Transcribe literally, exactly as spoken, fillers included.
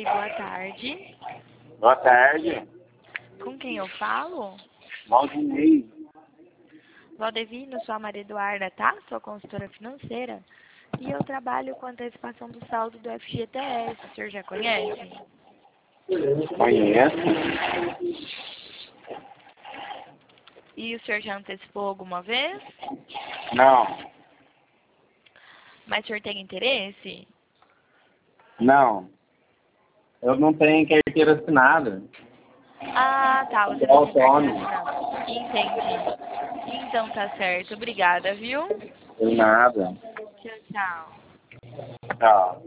boa tarde. Boa tarde. Com quem eu falo? Valdinei. Valdevino, sou a Maria Eduarda, tá? Sou consultora financeira. E eu trabalho com antecipação do saldo do F G T S. O senhor já conhece? Conheço. E o senhor já antecipou alguma vez? Não. Mas o senhor tem interesse? Não. Eu não tenho carteira assinada. Ah, tá. Você Sou não tem carteira autônomo. assinada. Entendi. Então tá certo. Obrigada, viu? Tem nada. Tchau, tchau. Tchau.